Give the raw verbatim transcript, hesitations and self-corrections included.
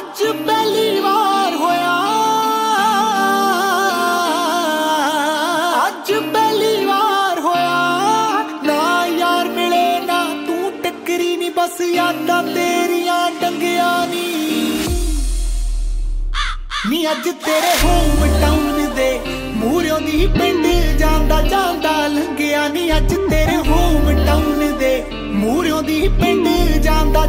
ਅੱਜ ਪਹਿਲੀ ਵਾਰ ਹੋਇਆ, ਅੱਜ ਪਹਿਲੀ ਵਾਰ ਹੋਇਆ ਨਾ ਯਾਰ ਮਿਲੇ ਨਾ ਤੂੰ ਟੱਕਰੀ ਨੀ, ਬਸ ਯਾਦਾਂ ਤੇਰੀਆਂ ਡੰਗਿਆਂ ਨੀ ਨੀ ਅੱਜ ਤੇਰੇ ਹੋਮ ਟਾਊਨ ਦੇ ਮੂਹਰਿਓਂ ਦੀ ਪਿੰਡ ਜਾਂਦਾ ਜਾਂਦਾ ਲੰਘਿਆ ਨੀ, ਅੱਜ ਤੇਰੇ ਹੋਮ ਟਾਊਨ ਦੇ ਮੂਹਰਿਓਂ ਦੀ ਪਿੰਡ ਜਾਂਦਾ